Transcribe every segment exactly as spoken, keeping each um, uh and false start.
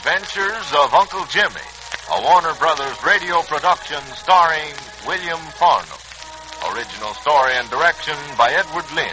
Adventures of Uncle Jimmy, a Warner Brothers radio production starring William Farnham. Original story and direction by Edward Lynn.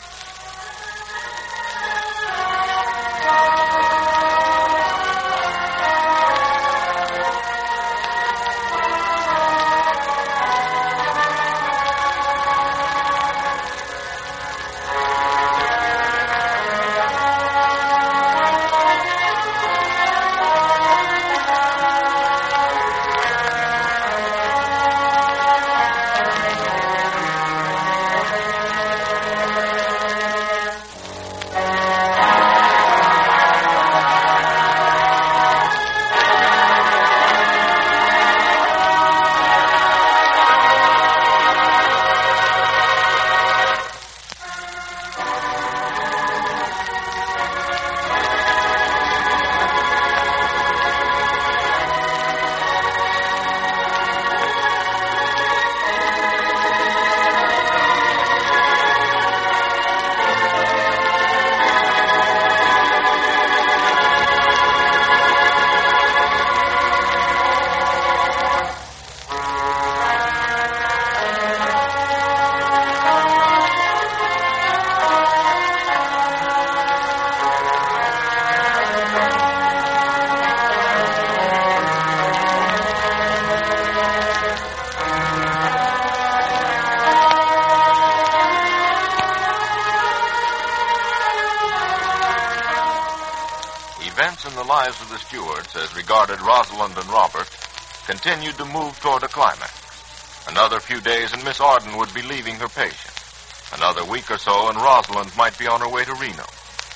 Events in the lives of the Stewarts, as regarded Rosalind and Robert, continued to move toward a climax. Another few days and Miss Arden would be leaving her patient. Another week or so and Rosalind might be on her way to Reno.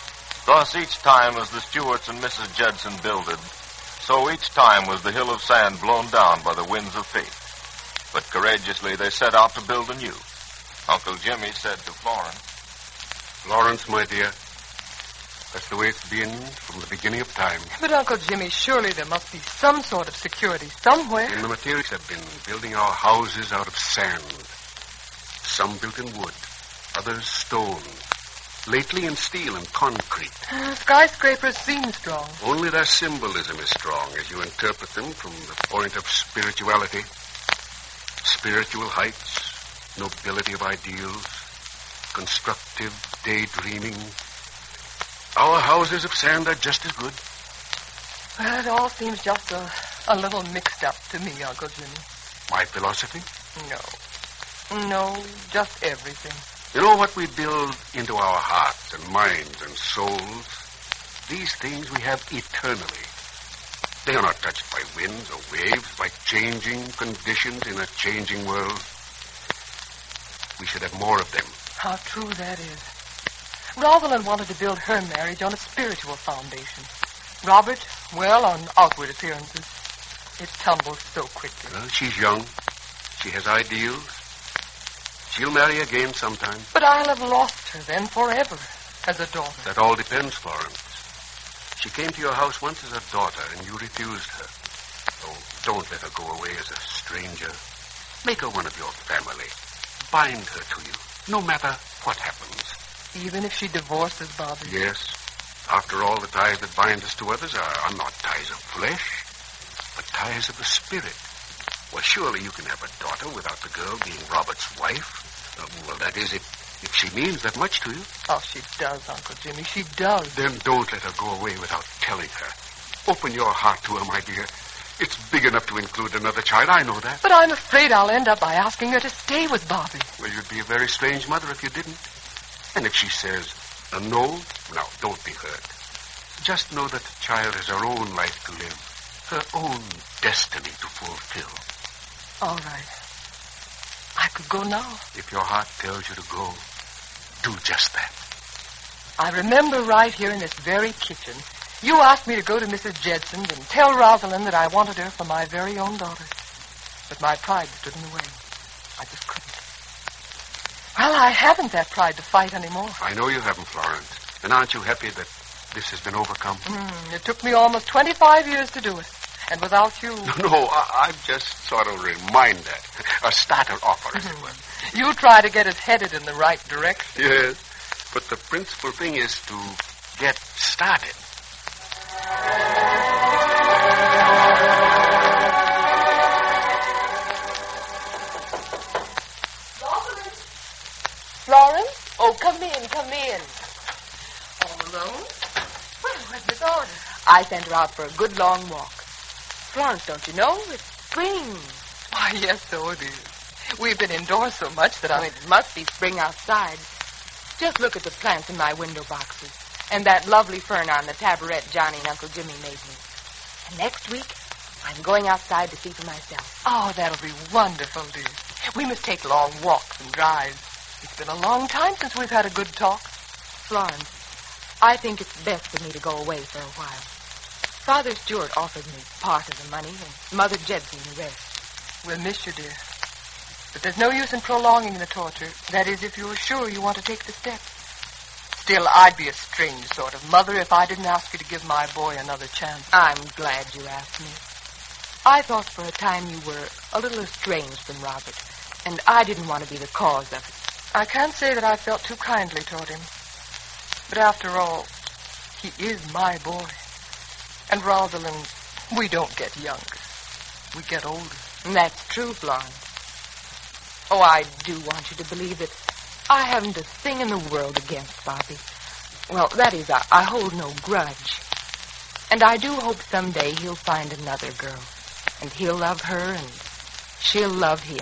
Thus, each time as the Stewarts and Missus Judson builded, so each time was the hill of sand blown down by the winds of fate. But courageously they set out to build anew. Uncle Jimmy said to Florence, Florence, my dear, that's the way it's been from the beginning of time. But, Uncle Jimmy, surely there must be some sort of security somewhere. And the materials have been building our houses out of sand. Some built in wood, others stone. Lately in steel and concrete. Uh, skyscrapers seem strong. Only their symbolism is strong as you interpret them from the point of spirituality. Spiritual heights, nobility of ideals, constructive daydreaming. Our houses of sand are just as good. Well, it all seems just a, a little mixed up to me, Uncle Jimmy. My philosophy? No. No, just everything. You know what we build into our hearts and minds and souls? These things we have eternally. They are not touched by winds or waves, by changing conditions in a changing world. We should have more of them. How true that is. Rosalind wanted to build her marriage on a spiritual foundation. Robert, well, on outward appearances. It tumbles so quickly. Well, she's young. She has ideals. She'll marry again sometime. But I'll have lost her then forever as a daughter. That all depends, Florence. She came to your house once as a daughter, and you refused her. Oh, don't let her go away as a stranger. Make her one of your family. Bind her to you, no matter what happens. Even if she divorces Bobby? Yes. After all, the ties that bind us to others are, are not ties of flesh, but ties of the spirit. Well, surely you can have a daughter without the girl being Robert's wife. Uh, well, that is, if, if she means that much to you. Oh, she does, Uncle Jimmy. She does. Then don't let her go away without telling her. Open your heart to her, my dear. It's big enough to include another child. I know that. But I'm afraid I'll end up by asking her to stay with Bobby. Well, you'd be a very strange mother if you didn't. And if she says a no, now, don't be hurt. Just know that the child has her own life to live, her own destiny to fulfill. All right. I could go now. If your heart tells you to go, do just that. I remember right here in this very kitchen, you asked me to go to Missus Judson's and tell Rosalind that I wanted her for my very own daughter. But my pride stood in the way. I just couldn't. Well, I haven't that pride to fight anymore. I know you haven't, Florence. And aren't you happy that this has been overcome? Mm, it took me almost twenty-five years to do it. And without you... No, no, I, I'm just sort of a reminder. A starter offer, as it were. You try to get us headed in the right direction. Yes, but the principal thing is to get started. Florence? Oh, come in, come in. All alone? Well, where's Miss Arden? I sent her out for a good long walk. Florence, don't you know? It's spring. Why, yes, so it is. We've been indoors so much that Oh, I... it must be spring outside. Just look at the plants in my window boxes and that lovely fern on the tabaret Johnny and Uncle Jimmy made me. And next week, I'm going outside to see for myself. Oh, that'll be wonderful, dear. We must take long walks and drives. It's been a long time since we've had a good talk. Florence, I think it's best for me to go away for a while. Father Stewart offered me part of the money and Mother Judson the rest. We'll miss you, dear. But there's no use in prolonging the torture. That is, if you're sure you want to take the step. Still, I'd be a strange sort of mother if I didn't ask you to give my boy another chance. I'm glad you asked me. I thought for a time you were a little estranged from Robert, and I didn't want to be the cause of it. I can't say that I felt too kindly toward him. But after all, he is my boy. And Rosalind, we don't get younger. We get older. And that's true, Florence. Oh, I do want you to believe that I haven't a thing in the world against Bobby. Well, that is, I, I hold no grudge. And I do hope someday he'll find another girl. And he'll love her, and she'll love him.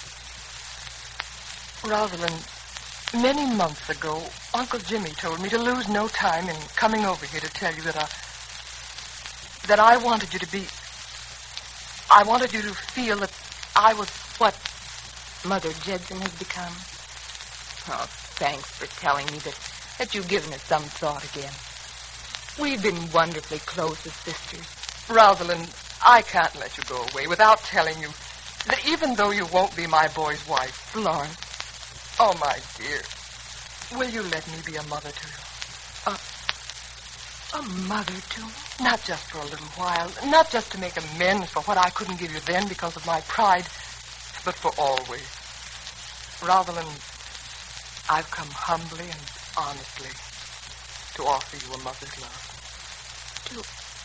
Rosalind, many months ago, Uncle Jimmy told me to lose no time in coming over here to tell you that I... that I wanted you to be... I wanted you to feel that I was what... Mother Judson has become. Oh, thanks for telling me that, that you've given it some thought again. We've been wonderfully close as sisters. Rosalind, I can't let you go away without telling you that even though you won't be my boy's wife... Florence. Oh, my dear, will you let me be a mother to you? A mother to me? Not just for a little while. Not just to make amends for what I couldn't give you then because of my pride, but for always. Rosalind, I've come humbly and honestly to offer you a mother's love. To,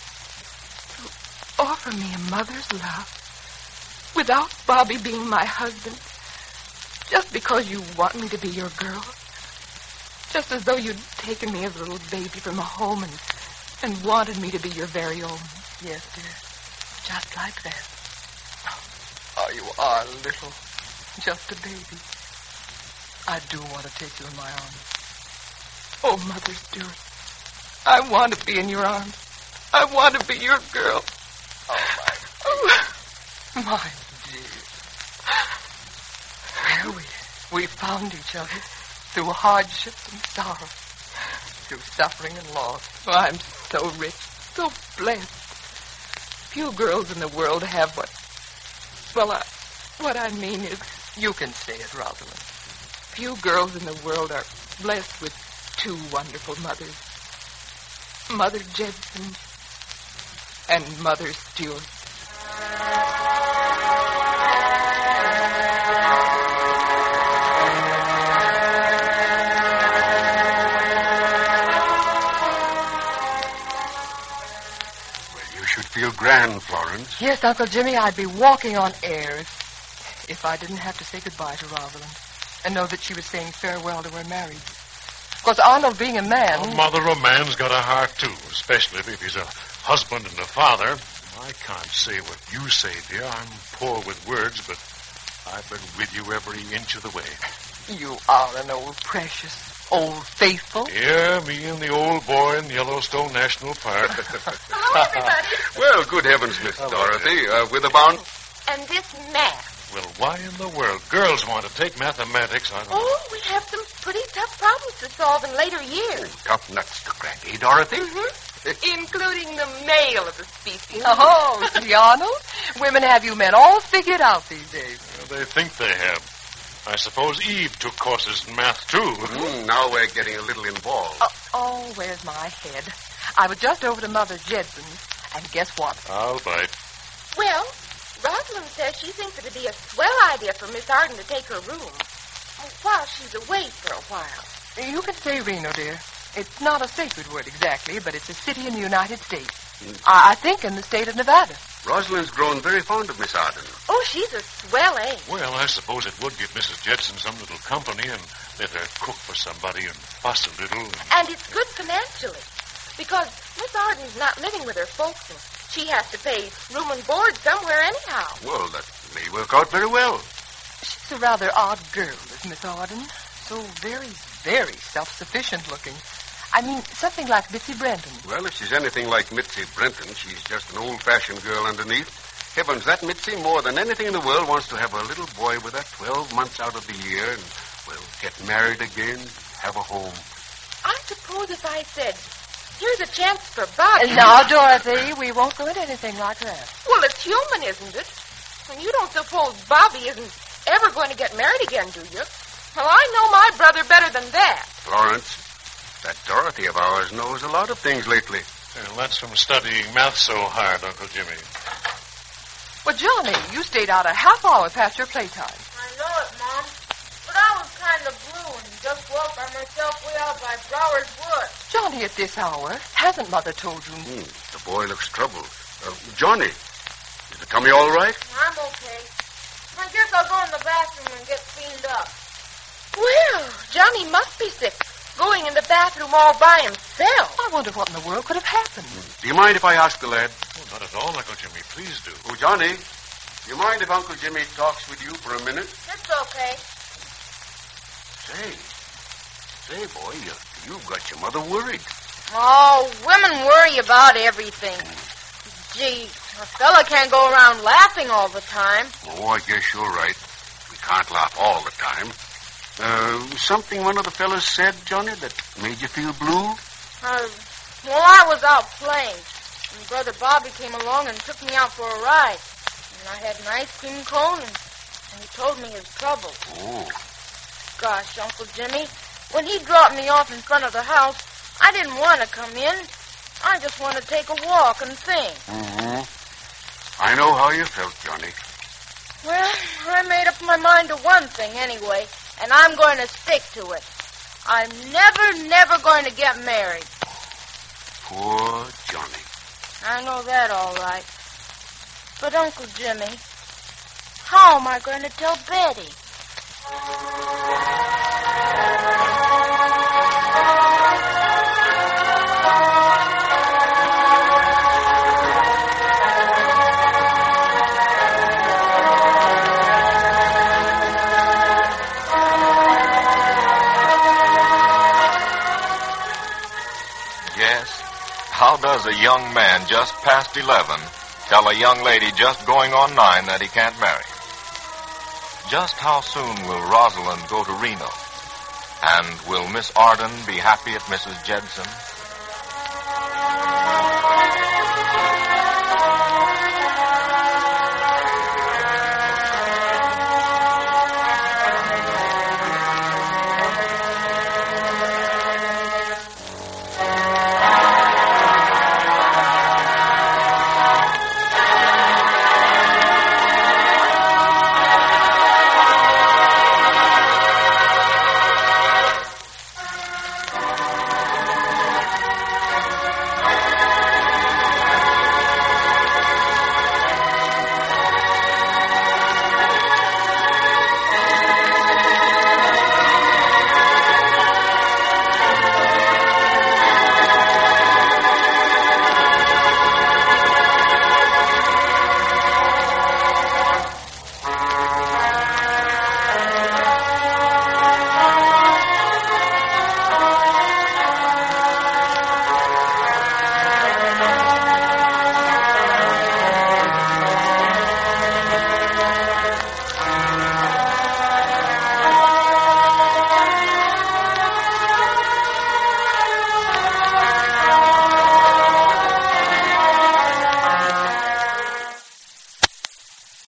to offer me a mother's love? Without Bobby being my husband? Just because you want me to be your girl? Just as though you'd taken me as a little baby from a home and, and wanted me to be your very own? Yes, dear. Just like that. Oh, you are little. Just a baby. I do want to take you in my arms. Oh, Mother Stewart, I want to be in your arms. I want to be your girl. Oh, my dear. My dear. Well, we, we found each other through hardship and sorrow, through suffering and loss. Oh, I'm so rich, so blessed. Few girls in the world have what... Well, I, what I mean is... You can say it, Rosalind. Few girls in the world are blessed with two wonderful mothers. Mother Judson and Mother Stewart. Feel grand, Florence. Yes, Uncle Jimmy, I'd be walking on air if, if I didn't have to say goodbye to Rosalind and know that she was saying farewell to her marriage. Of course, Arnold being a man... Well, mother, a man's got a heart, too, especially if he's a husband and a father. I can't say what you say, dear. I'm poor with words, but I've been with you every inch of the way. You are an old precious, old faithful. Yeah, me and the old boy in Yellowstone National Park. Hello, everybody. Well, good heavens, Miss Dorothy. Uh, with about... And this math. Well, why in the world? Girls want to take mathematics. I don't know. Oh, we have some pretty tough problems to solve in later years. Tough nuts to crack, eh, Dorothy? Mm-hmm. Including the male of the species. Oh, see, Arnold? Women have you men all figured out these days. Well, they think they have. I suppose Eve took courses in math, too. Mm, now we're getting a little involved. Oh, oh, where's my head? I was just over to Mother Judson's, and guess what? I'll bite. Well, Rosalind says she thinks it'd be a swell idea for Miss Arden to take her room while she's away for a while. You can say Reno, dear. It's not a sacred word exactly, but it's a city in the United States. I, I think in the state of Nevada. Rosalind's grown very fond of Miss Arden. Oh, she's a swell egg. Well, I suppose it would give Missus Jedson some little company and let her cook for somebody and fuss a little. And, And it's good financially. Because Miss Arden's not living with her folks, and she has to pay room and board somewhere anyhow. Well, that may work out very well. She's a rather odd girl, is Miss Arden. So very, very self-sufficient looking. I mean, something like Mitzi Brenton. Well, if she's anything like Mitzi Brenton, she's just an old-fashioned girl underneath. Heavens, that Mitzi, more than anything in the world, wants to have a little boy with her twelve months out of the year and, well, get married again, have a home. I suppose if I said, here's a chance for Bobby. Now, Dorothy, we won't go into anything like that. Well, it's human, isn't it? And you don't suppose Bobby isn't ever going to get married again, do you? Well, I know my brother better than that. Florence, that Dorothy of ours knows a lot of things lately. well, that's from studying math so hard, Uncle Jimmy. Well, Johnny, you stayed out a half hour past your playtime. I know it, Mom. But I was kind of blue and just walked by myself way out by Brower's Wood. Johnny, at this hour, hasn't Mother told you? Hmm, the boy looks troubled. Uh, Johnny, is the tummy all right? I'm okay. I guess I'll go in the bathroom and get cleaned up. Well, Johnny must be sick, going in the bathroom all by himself. I wonder what in the world could have happened. Do you mind if I ask the lad? Oh, not at all, Uncle Jimmy. Please do. Oh, Johnny, do you mind if Uncle Jimmy talks with you for a minute? It's okay. Say, say, boy, you, you've got your mother worried. Oh, women worry about everything. Gee, a fella can't go around laughing all the time. Oh, I guess you're right. We can't laugh all the time. Uh, something one of the fellas said, Johnny, that made you feel blue? Uh, well, I was out playing, and Brother Bobby came along and took me out for a ride. And I had an ice cream cone, and, and he told me his trouble. Oh. Gosh, Uncle Jimmy, when he dropped me off in front of the house, I didn't want to come in. I just wanted to take a walk and think. Mm-hmm. I know how you felt, Johnny. Well, I made up my mind to one thing anyway, and I'm going to stick to it. I'm never, never going to get married. Poor Johnny. I know that all right. But, Uncle Jimmy, how am I going to tell Betty? Yes. How does a young man just past eleven tell a young lady just going on nine that he can't marry? Just how soon will Rosalind go to Reno? And will Miss Arden be happy at Missus Jedson?